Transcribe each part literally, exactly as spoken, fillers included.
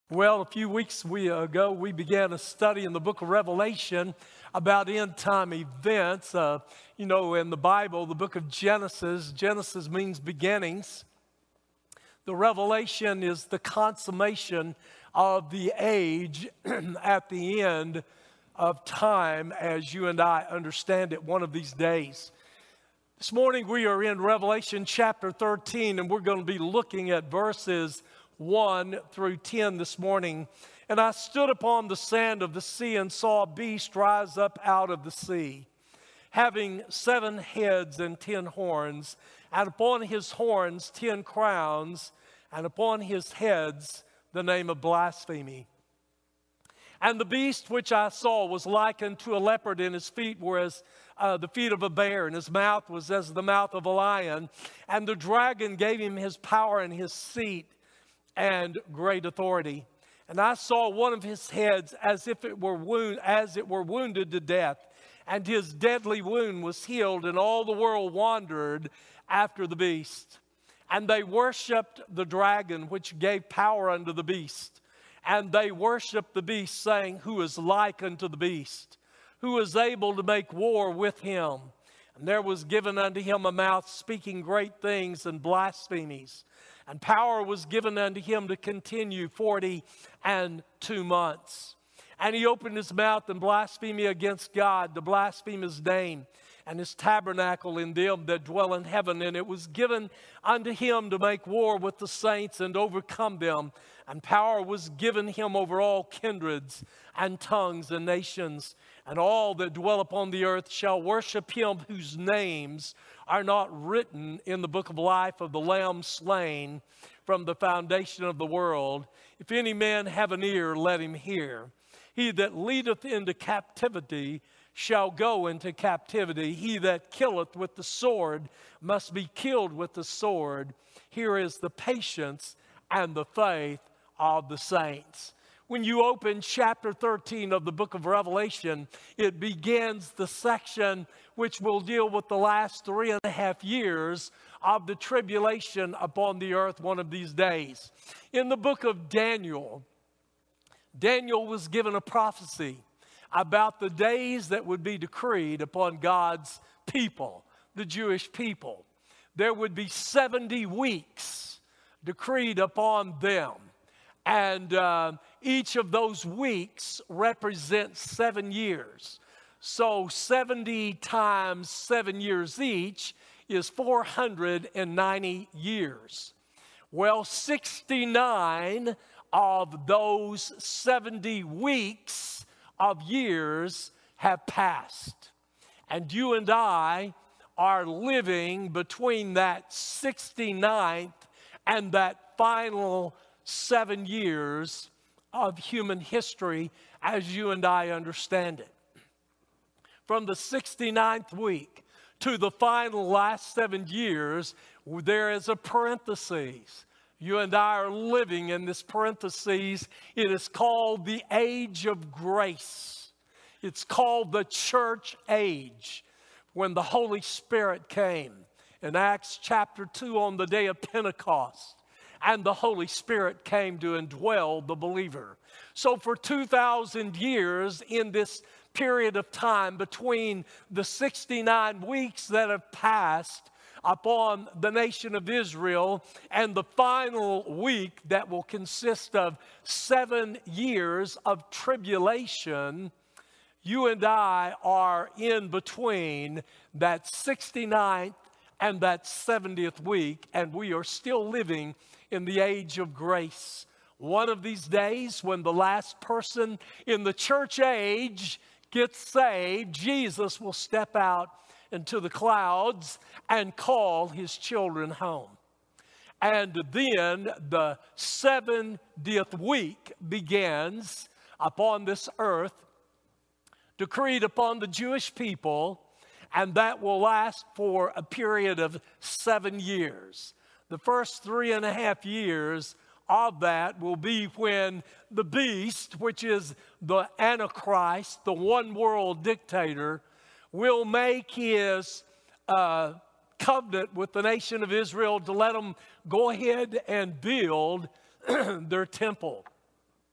Well, a few weeks we, ago, we began a study in the book of Revelation about end-time events. Uh, you know, in the Bible, the book of Genesis, Genesis means beginnings. The Revelation is the consummation of the age at the end of time as you and I understand it one of these days. This morning we are in Revelation chapter thirteen, and we're going to be looking at verses one through ten this morning. And I stood upon the sand of the sea and saw a beast rise up out of the sea, having seven heads and ten horns, and upon his horns ten crowns, and upon his heads the name of blasphemy. And the beast which I saw was likened to a leopard, and his feet were as uh, the feet of a bear, and his mouth was as the mouth of a lion. And the dragon gave him his power and his seat and great authority. And I saw one of his heads as if it were wound, as it were wounded to death, and his deadly wound was healed, and all the world wandered after the beast. And they worshipped the dragon, which gave power unto the beast. And they worshipped the beast, saying, Who is like unto the beast? Who is able to make war with him? And there was given unto him a mouth speaking great things and blasphemies. And power was given unto him to continue forty and two months. And he opened his mouth in blasphemy against God, to blaspheme his name and his tabernacle in them that dwell in heaven. And it was given unto him to make war with the saints and overcome them. And power was given him over all kindreds and tongues and nations. And all that dwell upon the earth shall worship him whose names are not written in the book of life of the Lamb slain from the foundation of the world. If any man have an ear, let him hear. He that leadeth into captivity shall go into captivity. He that killeth with the sword must be killed with the sword. Here is the patience and the faith of the saints. When you open chapter thirteen of the book of Revelation, it begins the section which will deal with the last three and a half years of the tribulation upon the earth one of these days. In the book of Daniel, Daniel was given a prophecy about the days that would be decreed upon God's people, the Jewish people. There would be seventy weeks decreed upon them. And uh, each of those weeks represents seven years. So seventy times seven years each is four hundred ninety years. Well, sixty-nine of those seventy weeks of years have passed. And you and I are living between that sixty-ninth and that final seven years of human history as you and I understand it. From the sixty-ninth week to the final last seven years, there is a parenthesis. You and I are living in this parenthesis. It is called the age of grace. It's called the church age, when the Holy Spirit came in Acts chapter two on the day of Pentecost. And the Holy Spirit came to indwell the believer. So for two thousand years in this period of time between the sixty-nine weeks that have passed upon the nation of Israel and the final week that will consist of seven years of tribulation, you and I are in between that sixty-ninth and that seventieth week, and we are still living in the age of grace. One of these days, when the last person in the church age gets saved, Jesus will step out into the clouds and call his children home. And then the seventieth week begins upon this earth, decreed upon the Jewish people, and that will last for a period of seven years. The first three and a half years of that will be when the beast, which is the Antichrist, the one world dictator, will make his uh, covenant with the nation of Israel to let them go ahead and build their temple.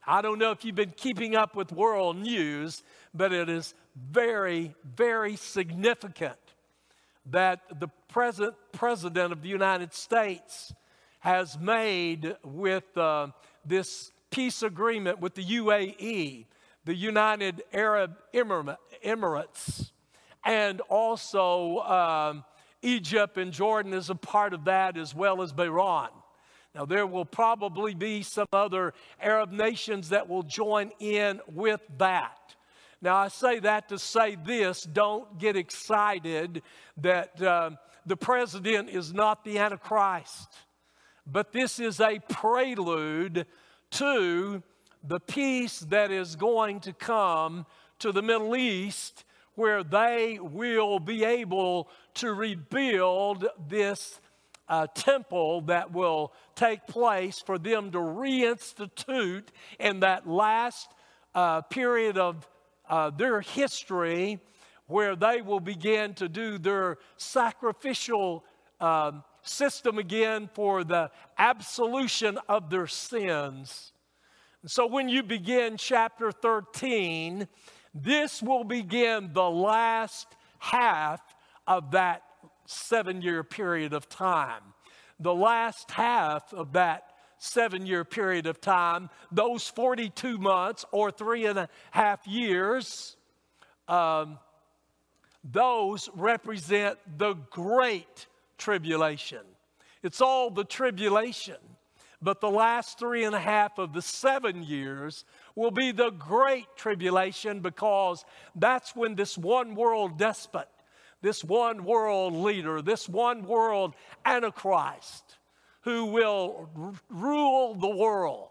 I don't know if you've been keeping up with world news, but it is very, very significant that the present president of the United States has made with uh, this peace agreement with the U A E, the United Arab Emirates, and also um, Egypt and Jordan is a part of that, as well as Bahrain. Now, there will probably be some other Arab nations that will join in with that. Now, I say that to say this: don't get excited that uh, the president is not the Antichrist. But this is a prelude to the peace that is going to come to the Middle East, where they will be able to rebuild this uh, temple that will take place for them to reinstitute in that last uh, period of uh, their history, where they will begin to do their sacrificial um, system again for the absolution of their sins. And so when you begin chapter thirteen, this will begin the last half of that seven-year period of time. The last half of that seven-year period of time, those forty-two months or three and a half years, um, those represent the great tribulation. It's all the tribulation. But the last three and a half of the seven years will be the great tribulation, because that's when this one world despot, this one world leader, this one world Antichrist, who will r- rule the world.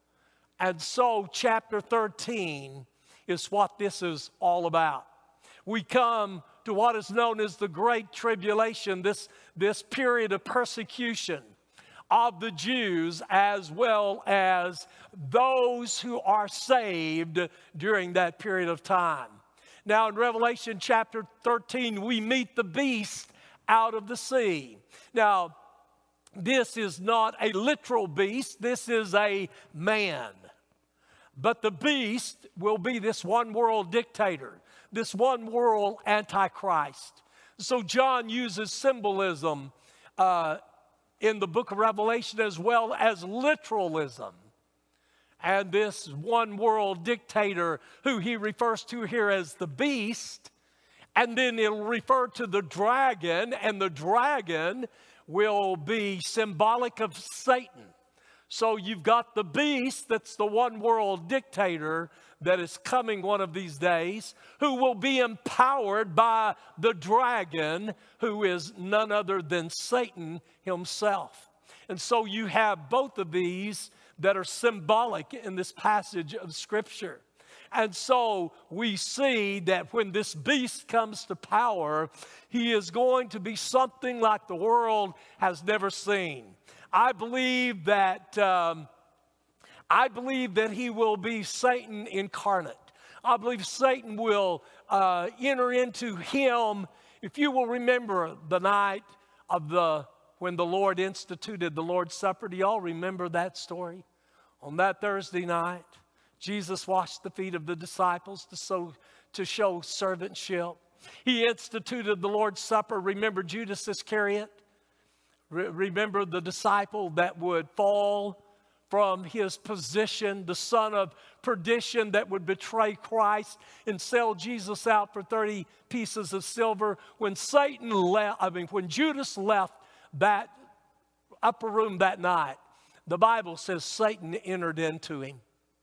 And so chapter thirteen is what this is all about. We come to what is known as the Great Tribulation, this, this period of persecution of the Jews as well as those who are saved during that period of time. Now in Revelation chapter thirteen, we meet the beast out of the sea. Now, this is not a literal beast, this is a man. But the beast will be this one world dictator, this one world Antichrist. So John uses symbolism uh, in the book of Revelation as well as literalism. And this one world dictator, who he refers to here as the beast, and then it'll refer to the dragon, and the dragon will be symbolic of Satan. So you've got the beast, that's the one world dictator that is coming one of these days, who will be empowered by the dragon, who is none other than Satan himself. And so you have both of these that are symbolic in this passage of Scripture. And so we see that when this beast comes to power, he is going to be something like the world has never seen. I believe that um, I believe that he will be Satan incarnate. I believe Satan will uh, enter into him. If you will remember the night of the when the Lord instituted the Lord's Supper, do y'all remember that story? On that Thursday night, Jesus washed the feet of the disciples to show, to show servantship. He instituted the Lord's Supper. Remember Judas Iscariot? Re- remember the disciple that would fall from his position, the son of perdition that would betray Christ and sell Jesus out for thirty pieces of silver. When Satan left, I mean, when Judas left that upper room that night, the Bible says Satan entered into him.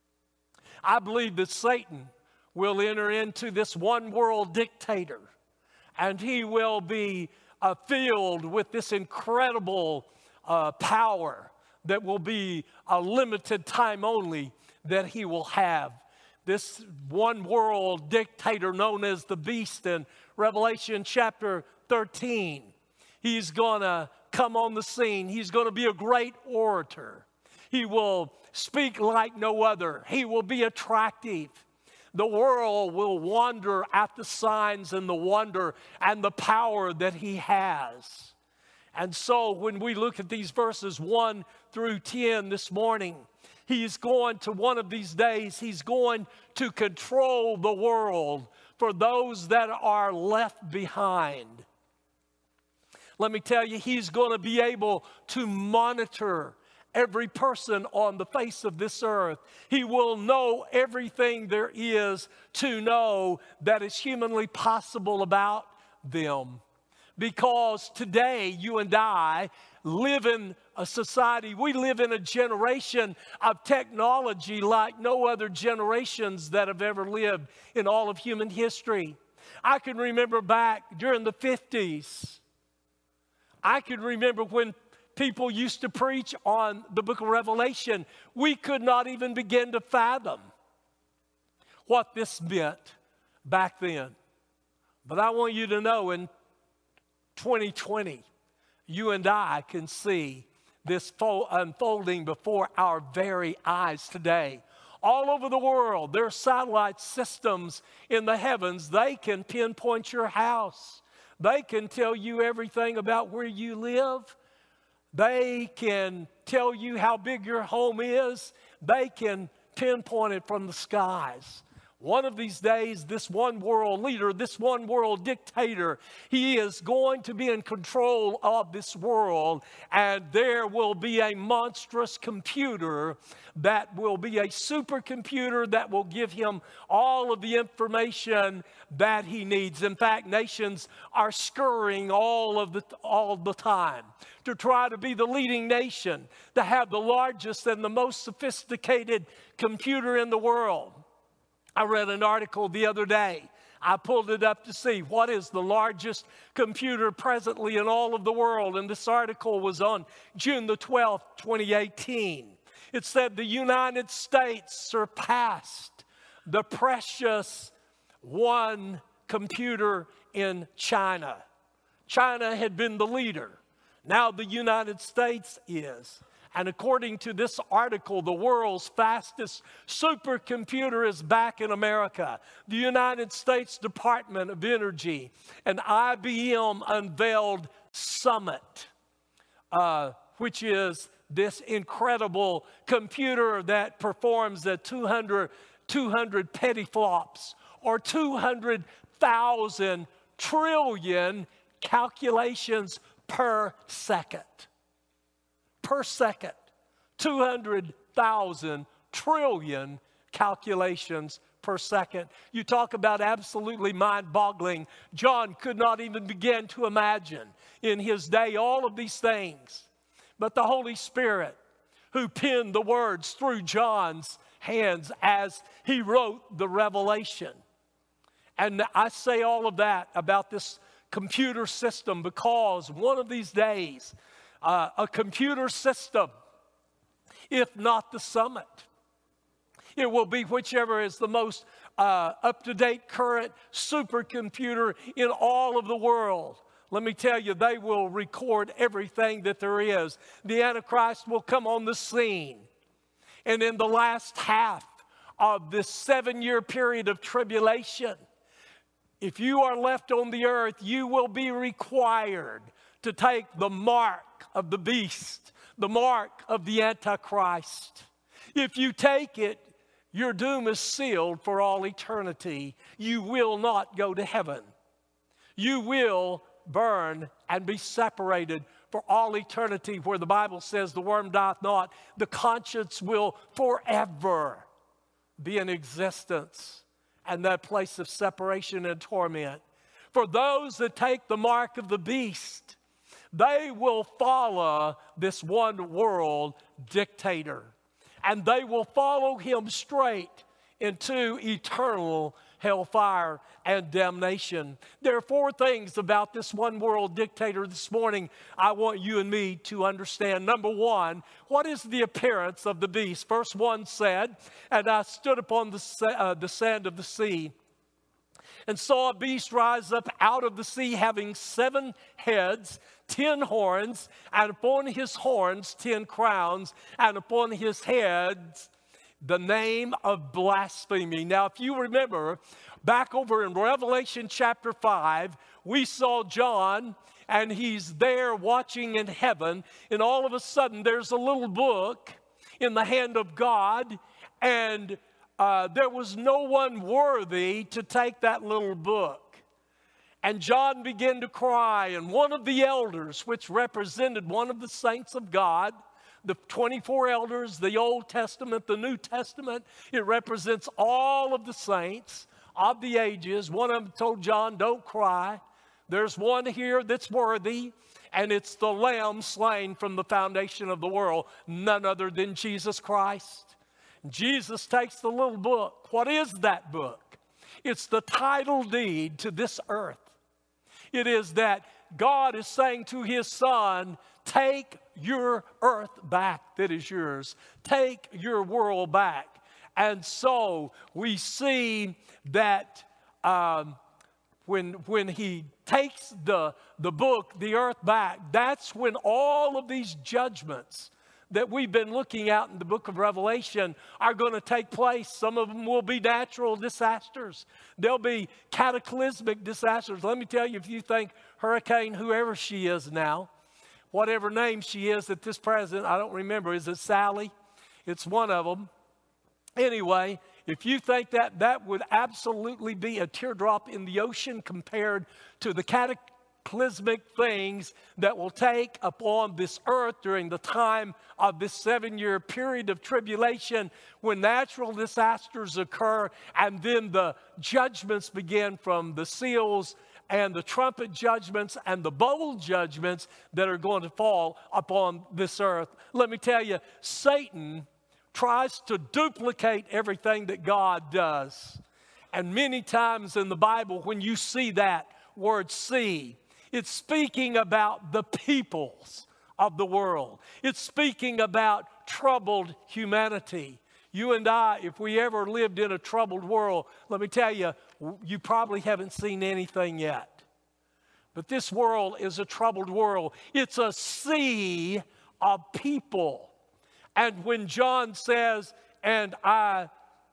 I believe that Satan will enter into this one world dictator, and he will be uh, filled with this incredible uh, power that will be a limited time only that he will have. This one world dictator known as the beast in Revelation chapter thirteen. He's going to come on the scene. He's going to be a great orator. He will speak like no other. He will be attractive. The world will wonder at the signs and the wonder and the power that he has. And so when we look at these verses one through ten this morning, He's going to, one of these days, he's going to control the world for those that are left behind. Let me tell you, he's going to be able to monitor every person on the face of this earth. He will know everything there is to know that is humanly possible about them. Because today, you and I live in a society, we live in a generation of technology like no other generations that have ever lived in all of human history. I can remember back during the fifties, I can remember when people used to preach on the book of Revelation. We could not even begin to fathom what this meant back then. But I want you to know in twenty twenty, you and I can see this unfolding before our very eyes today. All over the world, there are satellite systems in the heavens. They can pinpoint your house. They can tell you everything about where you live. They can tell you how big your home is. They can pinpoint it from the skies. One of these days, this one world leader, this one world dictator, he is going to be in control of this world, and there will be a monstrous computer that will be a supercomputer that will give him all of the information that he needs. In fact, nations are scurrying all of the all the time to try to be the leading nation, to have the largest and the most sophisticated computer in the world. I read an article the other day. I pulled it up to see what is the largest computer presently in all of the world. And this article was on June the twelfth, twenty eighteen. It said the United States surpassed the precious one computer in China. China had been the leader. Now the United States is. And according to this article, the world's fastest supercomputer is back in America. The United States Department of Energy and I B M unveiled Summit, uh, which is this incredible computer that performs at two hundred, two hundred petaflops, or two hundred thousand trillion calculations per second. Per second, two hundred thousand trillion calculations per second. You talk about absolutely mind-boggling. John could not even begin to imagine in his day all of these things. But the Holy Spirit, who penned the words through John's hands as he wrote the Revelation. And I say all of that about this computer system because one of these days, Uh, a computer system, if not the Summit, it will be whichever is the most uh, up-to-date current supercomputer in all of the world. Let me tell you, they will record everything that there is. The Antichrist will come on the scene. And in the last half of this seven-year period of tribulation, if you are left on the earth, you will be required to take the mark of the beast, the mark of the Antichrist. If you take it, your doom is sealed for all eternity. You will not go to heaven. You will burn and be separated for all eternity, where the Bible says the worm dieth not. The conscience will forever be in existence, and that place of separation and torment. For those that take the mark of the beast, they will follow this one world dictator. And they will follow him straight into eternal hellfire and damnation. There are four things about this one world dictator this morning I want you and me to understand. Number one, what is the appearance of the beast? Verse one said, "And I stood upon the, sa- uh, the sand of the sea, and saw a beast rise up out of the sea, having seven heads, ten horns, and upon his horns ten crowns, and upon his heads the name of blasphemy." Now, if you remember, back over in Revelation chapter five, we saw John, and he's there watching in heaven, and all of a sudden there's a little book in the hand of God, and uh, there was no one worthy to take that little book. And John began to cry, and one of the elders, which represented one of the saints of God, the twenty-four elders, the Old Testament, the New Testament, it represents all of the saints of the ages. One of them told John, don't cry. There's one here that's worthy, and it's the Lamb slain from the foundation of the world, none other than Jesus Christ. Jesus takes the little book. What is that book? It's the title deed to this earth. It is that God is saying to his Son, take your earth back that is yours. Take your world back. And so we see that um, when, when he takes the, the book, the earth back, that's when all of these judgments that we've been looking at in the book of Revelation are going to take place. Some of them will be natural disasters. There'll be cataclysmic disasters. Let me tell you, if you think Hurricane whoever she is now, whatever name she is at this present, I don't remember, is it Sally? It's one of them. Anyway, if you think that, that would absolutely be a teardrop in the ocean compared to the cataclysmic things that will take upon this earth during the time of this seven-year period of tribulation when natural disasters occur and then the judgments begin from the seals and the trumpet judgments and the bowl judgments that are going to fall upon this earth. Let me tell you, Satan tries to duplicate everything that God does. And many times in the Bible, when you see that word see, it's speaking about the peoples of the world. It's speaking about troubled humanity. You and I, if we ever lived in a troubled world, let me tell you, you probably haven't seen anything yet. But this world is a troubled world. It's a sea of people. And when John says, and I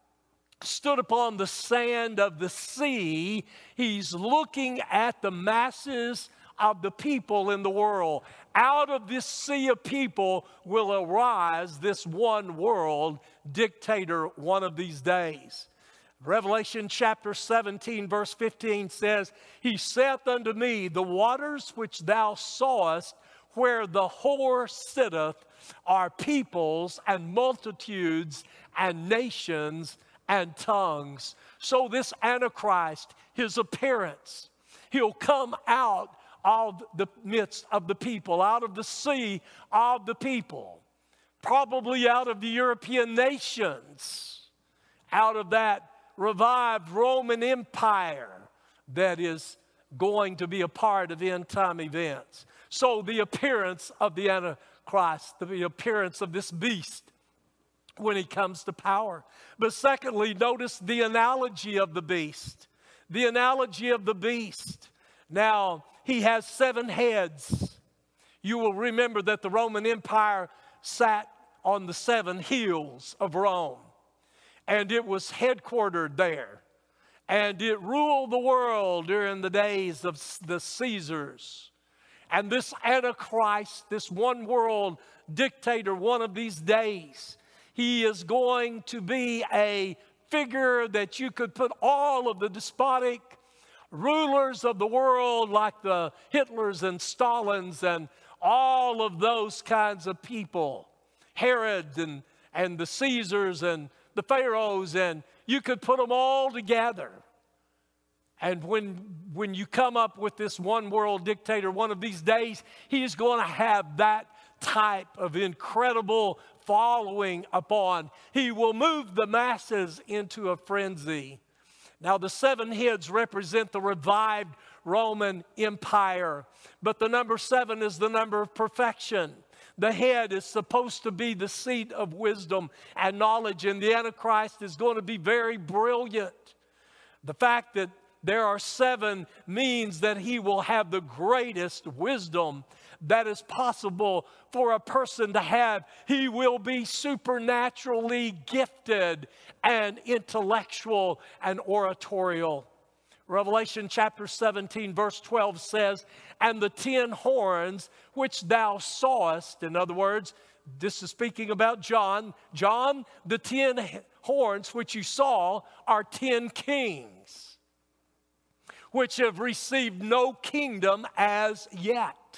stood upon the sand of the sea, he's looking at the masses of the people in the world. Out of this sea of people will arise this one world dictator one of these days. Revelation chapter seventeen verse fifteen says, he saith unto me, the waters which thou sawest where the whore sitteth are peoples and multitudes and nations and tongues. So this Antichrist, his appearance, he'll come out of the midst of the people, out of the sea of the people, probably out of the European nations, out of that revived Roman Empire that is going to be a part of end-time events. So the appearance of the Antichrist, the appearance of this beast, when he comes to power. But secondly, notice the analogy of the beast. The analogy of the beast. Now, he has seven heads. You will remember that the Roman Empire sat on the seven hills of Rome. And it was headquartered there. And it ruled the world during the days of the Caesars. And this Antichrist, this one world dictator one of these days, he is going to be a figure that you could put all of the despotic rulers of the world like the Hitlers and Stalins and all of those kinds of people, Herod and, and the Caesars and the Pharaohs, and you could put them all together. And when, when you come up with this one world dictator one of these days, he's going to have that type of incredible following upon. He will move the masses into a frenzy. Now, the seven heads represent the revived Roman Empire, but the number seven is the number of perfection. The head is supposed to be the seat of wisdom and knowledge, and the Antichrist is going to be very brilliant. The fact that there are seven means that he will have the greatest wisdom that is possible for a person to have. He will be supernaturally gifted and intellectual and oratorial. Revelation chapter seventeen verse twelve says, and the ten horns which thou sawest, in other words, this is speaking about John. John, the ten horns which you saw are ten kings, which have received no kingdom as yet,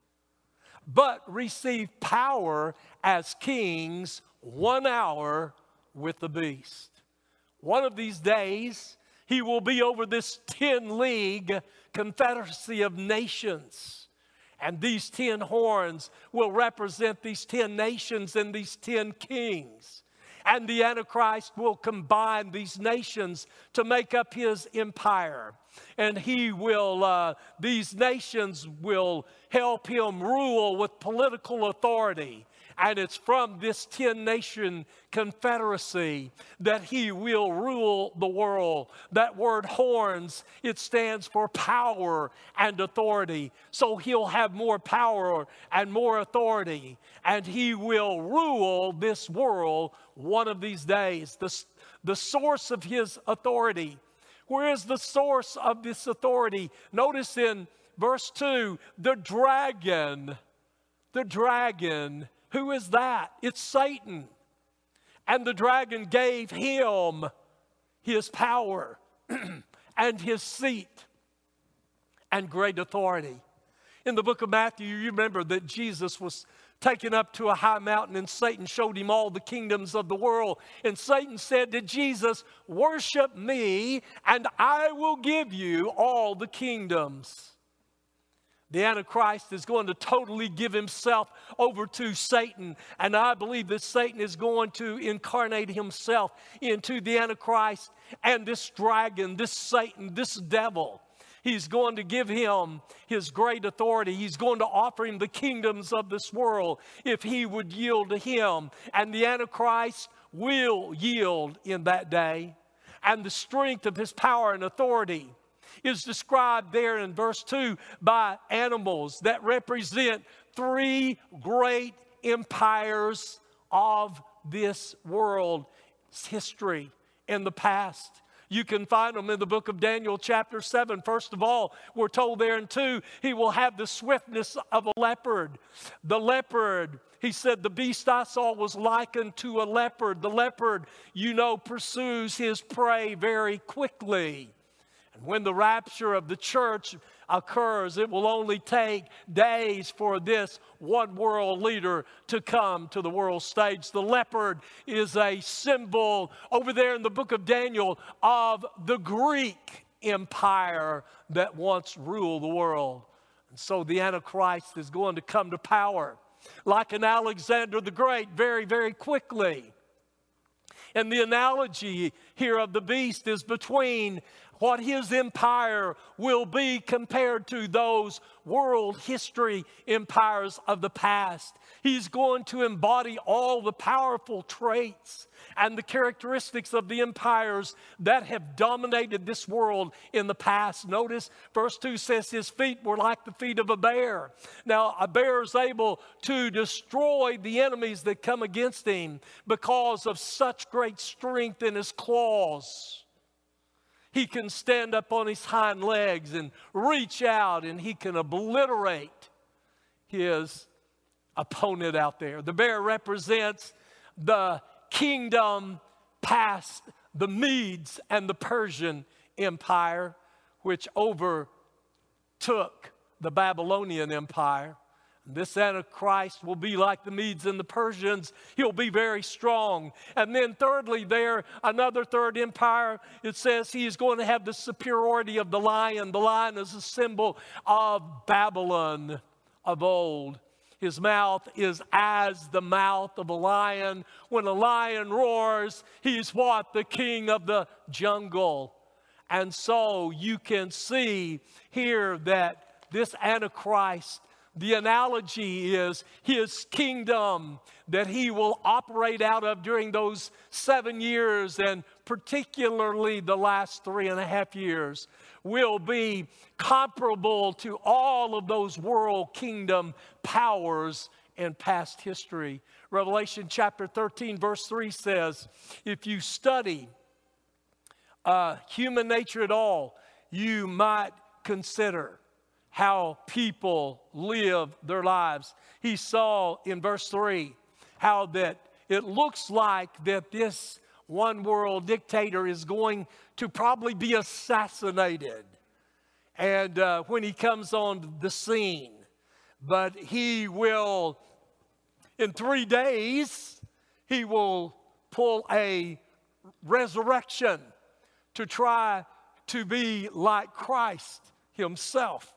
but receive power as kings one hour with the beast. One of these days, he will be over this ten-league confederacy of nations. And these ten horns will represent these ten nations and these ten kings. And the Antichrist will combine these nations to make up his empire. And he will, uh, these nations will help him rule with political authority. And it's from this ten-nation confederacy that he will rule the world. That word horns, it stands for power and authority. So he'll have more power and more authority. And he will rule this world one of these days. The, the source of his authority. Where is the source of this authority? Notice in verse two, the dragon. The dragon. Who is that? It's Satan. And the dragon gave him his power and his seat and great authority. In the book of Matthew, you remember that Jesus was taken up to a high mountain and Satan showed him all the kingdoms of the world. And Satan said to Jesus, "Worship me and I will give you all the kingdoms." The Antichrist is going to totally give himself over to Satan. And I believe that Satan is going to incarnate himself into the Antichrist and this dragon, this Satan, this devil. He's going to give him his great authority. He's going to offer him the kingdoms of this world if he would yield to him. And the Antichrist will yield in that day. And the strength of his power and authority is described there in verse two by animals that represent three great empires of this world's history in the past. You can find them in the book of Daniel chapter seven. First of all, we're told there in two, he will have the swiftness of a leopard. The leopard, he said, the beast I saw was likened to a leopard. The leopard, you know, pursues his prey very quickly. When the rapture of the church occurs, it will only take days for this one world leader to come to the world stage. The leopard is a symbol over there in the book of Daniel of the Greek empire that once ruled the world. And so the Antichrist is going to come to power like an Alexander the Great very, very quickly. And the analogy here of the beast is between what his empire will be compared to those world history empires of the past. He's going to embody all the powerful traits and the characteristics of the empires that have dominated this world in the past. Notice verse two says his feet were like the feet of a bear. Now, a bear is able to destroy the enemies that come against him because of such great strength in his claws. He can stand up on his hind legs and reach out and he can obliterate his opponent out there. The bear represents the kingdom past the Medes and the Persian Empire, which overtook the Babylonian Empire. This Antichrist will be like the Medes and the Persians. He'll be very strong. And then thirdly there, another third empire, it says he is going to have the superiority of the lion. The lion is a symbol of Babylon of old. His mouth is as the mouth of a lion. When a lion roars, he's what? The king of the jungle. And so you can see here that this Antichrist, the analogy is his kingdom that he will operate out of during those seven years and particularly the last three and a half years will be comparable to all of those world kingdom powers in past history. Revelation chapter thirteen verse three says, if you study uh, human nature at all, you might consider how people live their lives. He saw in verse three, how that it looks like that this one world dictator is going to probably be assassinated. And uh, when he comes on the scene, but he will, in three days, he will pull a resurrection to try to be like Christ himself.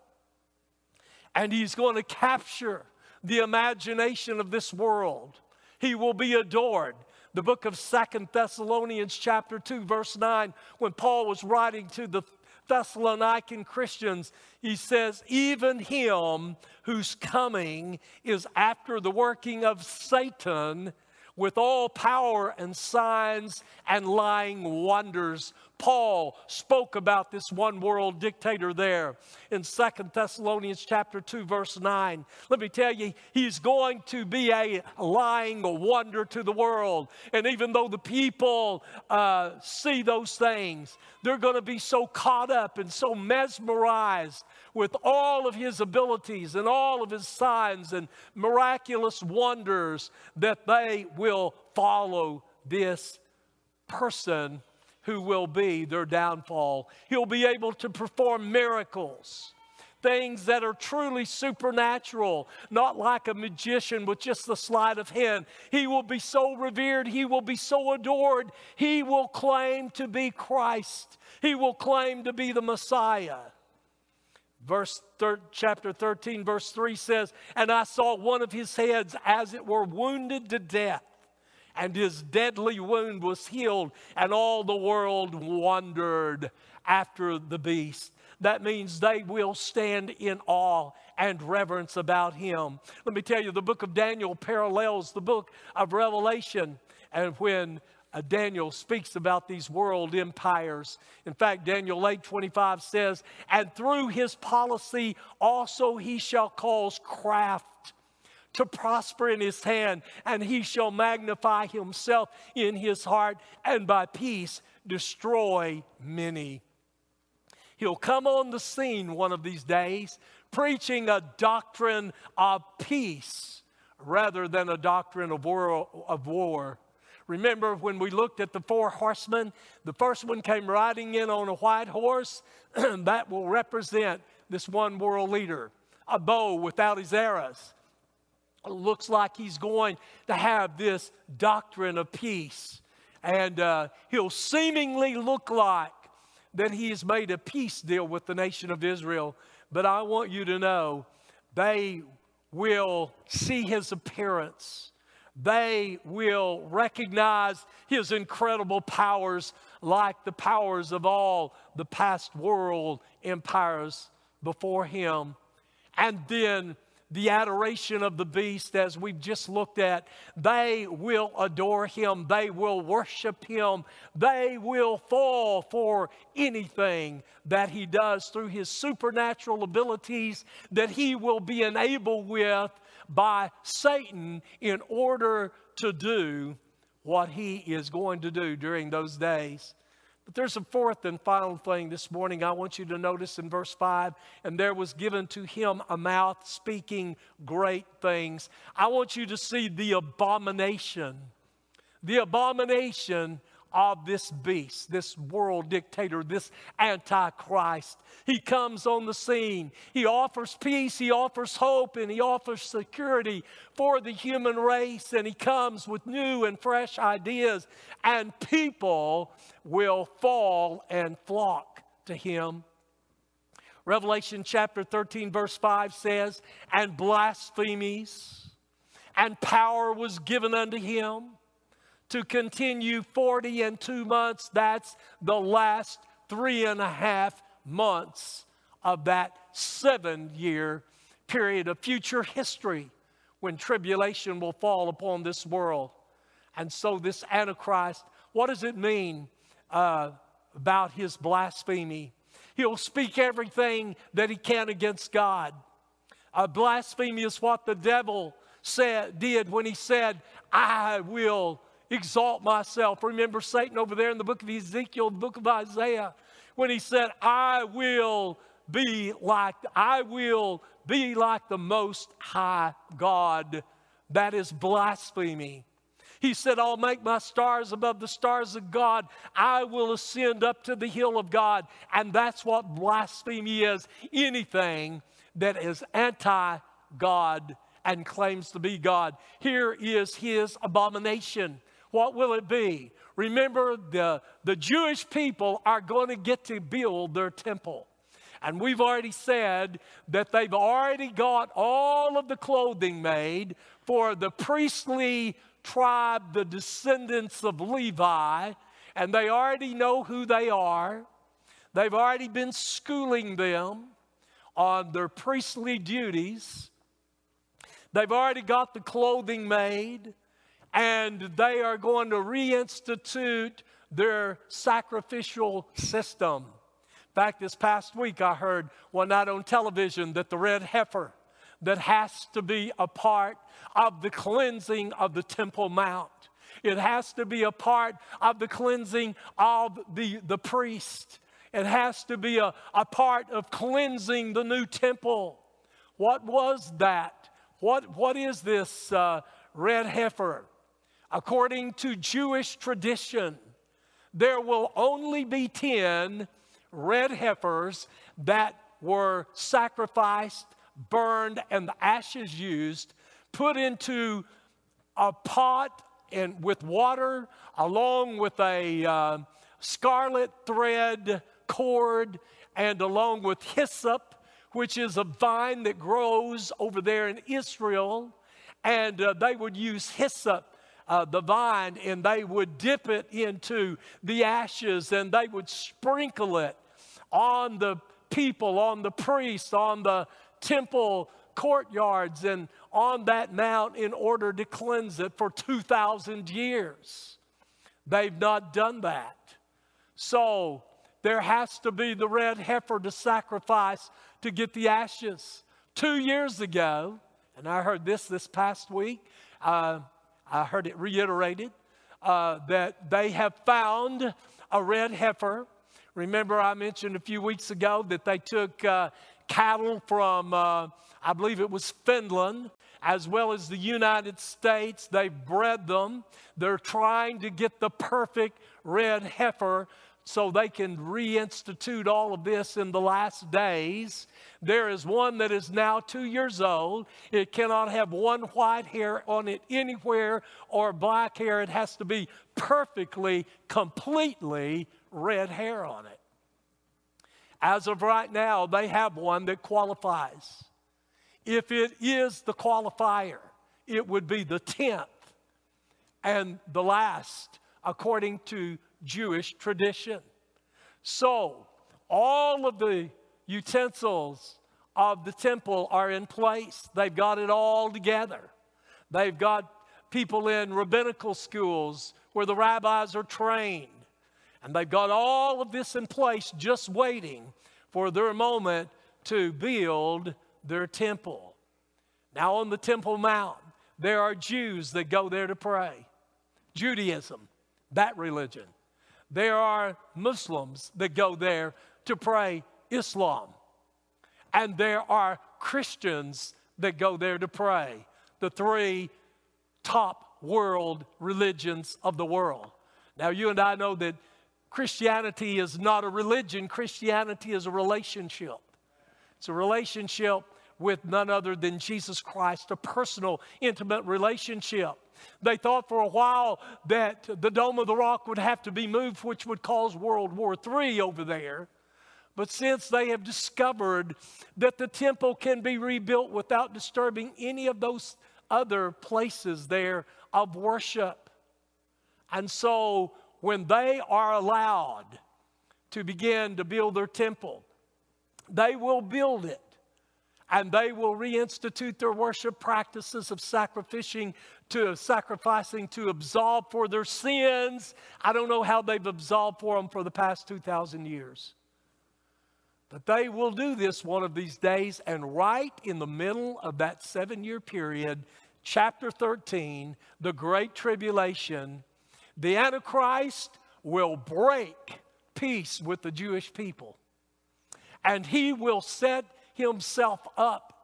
And he's going to capture the imagination of this world. He will be adored. The book of Second Thessalonians chapter two, verse nine, when Paul was writing to the Thessalonican Christians, he says, even him whose coming is after the working of Satan with all power and signs and lying wonders. Paul spoke about this one world dictator there in Second Thessalonians chapter two, verse nine. Let me tell you, he's going to be a lying wonder to the world. And even though the people uh, see those things, they're going to be so caught up and so mesmerized with all of his abilities and all of his signs and miraculous wonders that they will follow this person who will be their downfall. He'll be able to perform miracles, things that are truly supernatural, not like a magician with just the sleight of hand. He will be so revered. He will be so adored. He will claim to be Christ. He will claim to be the Messiah. Verse thir- chapter thirteen, verse three says, and I saw one of his heads as it were wounded to death, and his deadly wound was healed, and all the world wondered after the beast. That means they will stand in awe and reverence about him. Let me tell you, the book of Daniel parallels the book of Revelation. And when uh, Daniel speaks about these world empires, in fact, Daniel eight twenty-five says, and through his policy also he shall cause craft to prosper in his hand, and he shall magnify himself in his heart, and by peace destroy many. He'll come on the scene one of these days, preaching a doctrine of peace rather than a doctrine of war. Of war. Remember when we looked at the four horsemen, the first one came riding in on a white horse. That will represent this one world leader, a bow without his arrows. It looks like he's going to have this doctrine of peace. And uh, he'll seemingly look like that he has made a peace deal with the nation of Israel. But I want you to know, they will see his appearance. They will recognize his incredible powers like the powers of all the past world empires before him. And then the adoration of the beast, as we've just looked at, they will adore him. They will worship him. They will fall for anything that he does through his supernatural abilities that he will be enabled with by Satan in order to do what he is going to do during those days. But there's a fourth and final thing this morning I want you to notice in verse five. And there was given to him a mouth speaking great things. I want you to see the abomination, the abomination of this beast, this world dictator, this antichrist. He comes on the scene. He offers peace, he offers hope, and he offers security for the human race. And he comes with new and fresh ideas. And people will fall and flock to him. Revelation chapter thirteen verse five says, and blasphemies and power was given unto him to continue forty and two months. That's the last three and a half months of that seven-year period of future history when tribulation will fall upon this world. And so this Antichrist, what does it mean uh, about his blasphemy? He'll speak everything that he can against God. Uh, blasphemy is what the devil said, did when he said, I will exalt myself. Remember Satan over there in the book of Ezekiel, the book of Isaiah, when he said, I will be like, I will be like the Most High God. That is blasphemy. He said, I'll make my stars above the stars of God. I will ascend up to the hill of God. And that's what blasphemy is. Anything that is anti-God and claims to be God. Here is his abomination. What will it be? Remember, the, the Jewish people are going to get to build their temple. And we've already said that they've already got all of the clothing made for the priestly tribe, the descendants of Levi, and they already know who they are. They've already been schooling them on their priestly duties. They've already got the clothing made, and they are going to reinstitute their sacrificial system. In fact, this past week I heard one night on television that the red heifer that has to be a part of the cleansing of the Temple Mount. It has to be a part of the cleansing of the, the priest. It has to be a, a part of cleansing the new temple. What was that? What, what is this uh, red heifer? According to Jewish tradition, there will only be ten red heifers that were sacrificed, burned, and the ashes used, put into a pot and with water, along with a uh, scarlet thread cord, and along with hyssop, which is a vine that grows over there in Israel. And uh, they would use hyssop, uh, the vine, and they would dip it into the ashes, and they would sprinkle it on the people, on the priests, on the temple courtyards, and on that mount in order to cleanse it for two thousand years. They've not done that. So there has to be the red heifer to sacrifice to get the ashes. Two years ago, and I heard this this past week, uh, I heard it reiterated, uh, that they have found a red heifer. Remember, I mentioned a few weeks ago that they took uh, cattle from, uh, I believe it was Finland, as well as the United States. They've bred them. They're trying to get the perfect red heifer so they can reinstitute all of this in the last days. There is one that is now two years old. It cannot have one white hair on it anywhere or black hair. It has to be perfectly, completely red hair on it. As of right now, they have one that qualifies. If it is the qualifier, it would be the tenth and the last according to Jewish tradition. So, all of the utensils of the temple are in place. They've got it all together. They've got people in rabbinical schools where the rabbis are trained. And they've got all of this in place, just waiting for their moment to build their temple. Now on the Temple Mount, there are Jews that go there to pray. Judaism, that religion. There are Muslims that go there to pray. Islam. And there are Christians that go there to pray. The three top world religions of the world. Now you and I know that Christianity is not a religion. Christianity is a relationship. It's a relationship with none other than Jesus Christ, a personal, intimate relationship. They thought for a while that the Dome of the Rock would have to be moved, which would cause World War Three over there. But since they have discovered that the temple can be rebuilt without disturbing any of those other places there of worship. And so when they are allowed to begin to build their temple, they will build it. And they will reinstitute their worship practices of sacrificing to sacrificing to absolve for their sins. I don't know how they've absolved for them for the past two thousand years. But they will do this one of these days, and right in the middle of that seven-year period, chapter thirteen, the Great Tribulation, the Antichrist will break peace with the Jewish people. And he will set himself up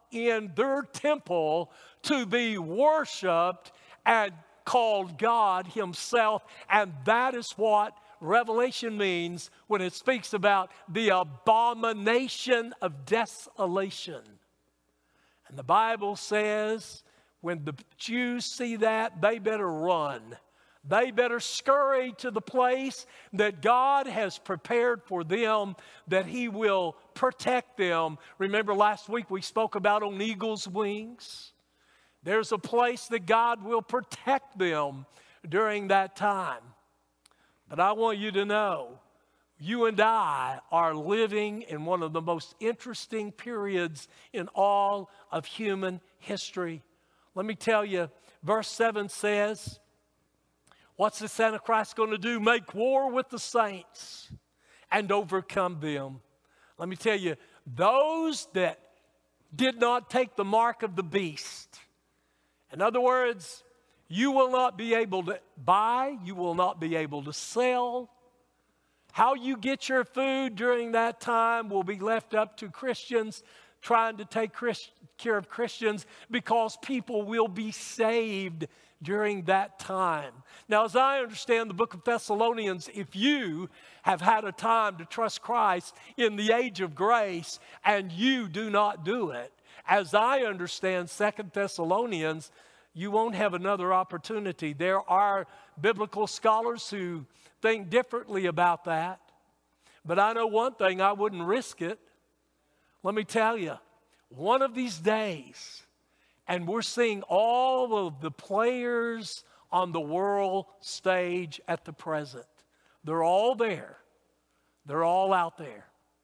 in their temple to be worshiped and called God himself. And that is what Revelation means when it speaks about the abomination of desolation. And the Bible says when the Jews see that, they better run. They better scurry to the place that God has prepared for them, that he will protect them. Remember last week we spoke about on eagle's wings? There's a place that God will protect them during that time. But I want you to know, you and I are living in one of the most interesting periods in all of human history. Let me tell you, verse seven says, what's the Antichrist going to do? Make war with the saints and overcome them. Let me tell you, those that did not take the mark of the beast. In other words, you will not be able to buy, you will not be able to sell. How you get your food during that time will be left up to Christians trying to take Christ, care of Christians, because people will be saved during that time. Now, as I understand the book of Thessalonians, if you have had a time to trust Christ in the age of grace and you do not do it, as I understand Second Thessalonians, you won't have another opportunity. There are biblical scholars who think differently about that. But I know one thing, I wouldn't risk it. Let me tell you, one of these days, and we're seeing all of the players on the world stage at the present. They're all there. They're all out there.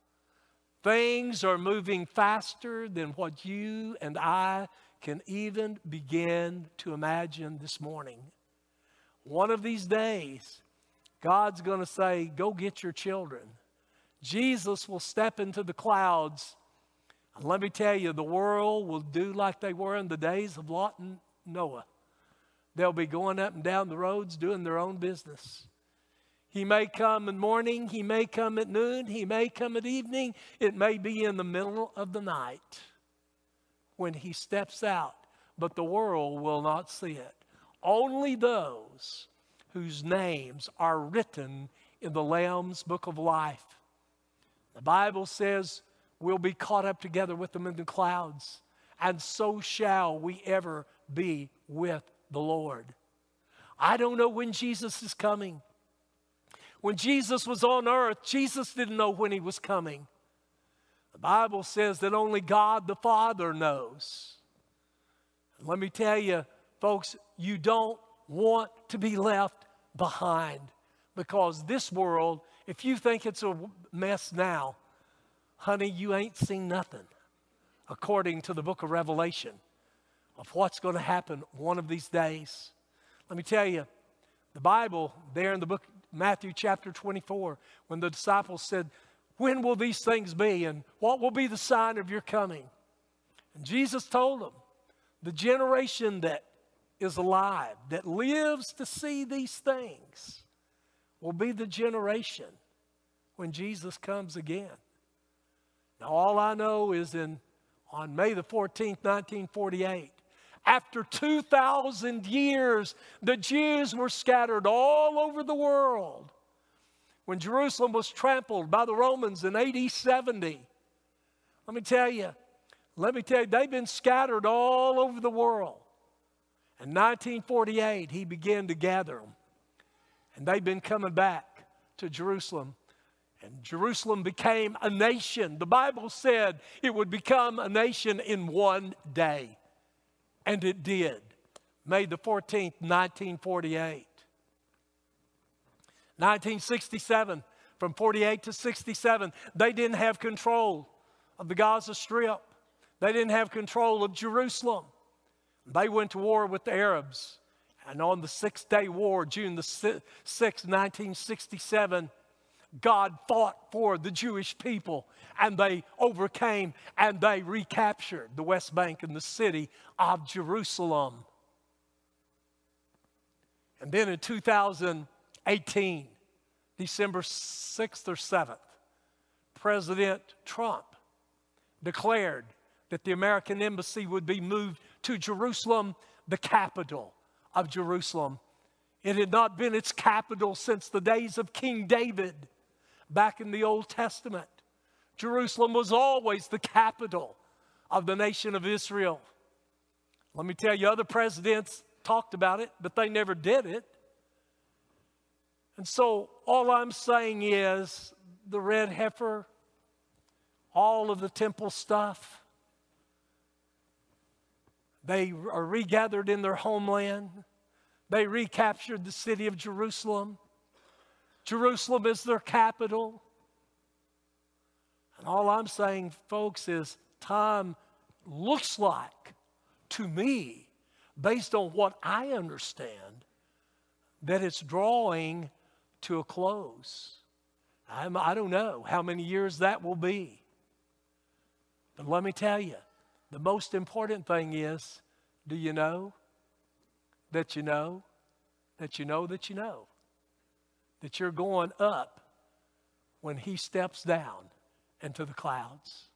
Things are moving faster than what you and I can even begin to imagine this morning. One of these days, God's going to say, go get your children. Jesus will step into the clouds. And let me tell you, the world will do like they were in the days of Lot and Noah. They'll be going up and down the roads doing their own business. He may come in the morning, he may come at noon, he may come at evening. It may be in the middle of the night when he steps out, but the world will not see it. Only those whose names are written in the Lamb's book of life. The Bible says we'll be caught up together with them in the clouds, and so shall we ever be with the Lord. I don't know when Jesus is coming. When Jesus was on earth, Jesus didn't know when he was coming. The Bible says that only God the Father knows. And let me tell you, folks, you don't want to be left behind, because this world, if you think it's a mess now, honey, you ain't seen nothing, according to the book of Revelation, of what's going to happen one of these days. Let me tell you, the Bible, there in the book Matthew chapter twenty-four, when the disciples said, when will these things be, and what will be the sign of your coming? And Jesus told them, the generation that is alive, that lives to see these things, will be the generation when Jesus comes again. Now, all I know is in on May the fourteenth, nineteen forty-eight, after two thousand years, the Jews were scattered all over the world. When Jerusalem was trampled by the Romans in A D seventy, let me tell you, let me tell you, they've been scattered all over the world. In nineteen forty-eight, he began to gather them. And they've been coming back to Jerusalem. And Jerusalem became a nation. The Bible said it would become a nation in one day. And it did. May the fourteenth, nineteen forty-eight. nineteen sixty-seven, from forty-eight to sixty-seven, they didn't have control of the Gaza Strip. They didn't have control of Jerusalem. They went to war with the Arabs. And on the Six-Day War, June the sixth, nineteen sixty-seven, God fought for the Jewish people, and they overcame, and they recaptured the West Bank and the city of Jerusalem. And then in two thousand eighteen, December sixth or seventh, President Trump declared that the American embassy would be moved to Jerusalem, the capital of Jerusalem. It had not been its capital since the days of King David back in the Old Testament. Jerusalem was always the capital of the nation of Israel. Let me tell you, other presidents talked about it, but they never did it. And so all I'm saying is the red heifer, all of the temple stuff, they are regathered in their homeland. They recaptured the city of Jerusalem. Jerusalem is their capital. And all I'm saying, folks, is time looks like, to me, based on what I understand, that it's drawing to a close. I'm, I don't know how many years that will be. But let me tell you, the most important thing is, do you know that you know that you know that you know that you're going up when he steps down into the clouds?